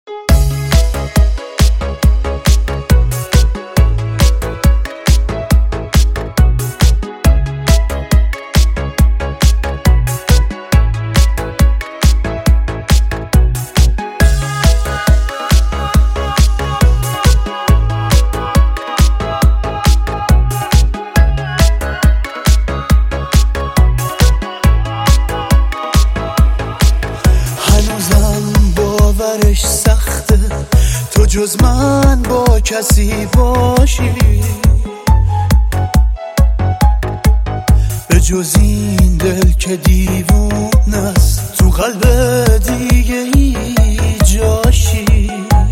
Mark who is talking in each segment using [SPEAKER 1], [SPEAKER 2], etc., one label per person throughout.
[SPEAKER 1] سخته تو جز من با کسی باشی، به جز این دل که دیوونه است تو قلب دیگه ای جاشی.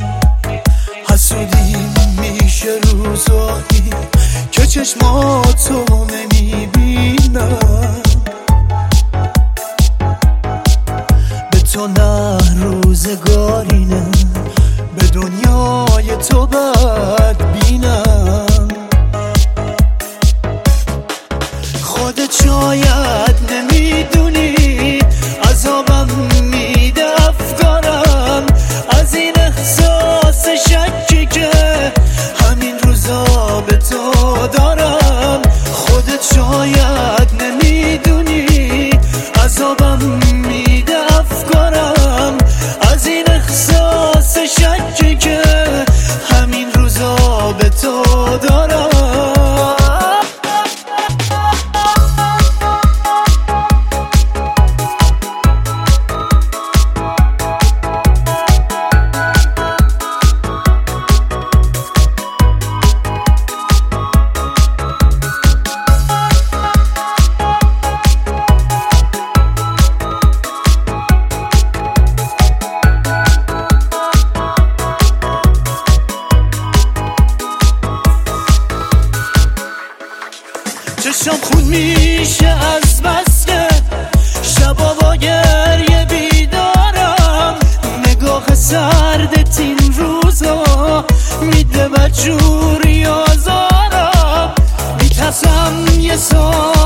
[SPEAKER 1] حسودی میشه روزایی که چشماتو نمیبینم، به تو نه روزگاری نه، به دنیای تو بد بینم. خودت شاید نمیدونی عذابم میده افکارم از این احساس شکی که همین روزا به تو دارم. خودت شاید نمیدونی عذابم میده افکارم از این احساس شکی که همین روزا به تو دارم. چشم خون میشه از بس که شبا با گریه بیدارم. نگاه سردت این روزا میده بدجوری آزارم. میترسم یه سال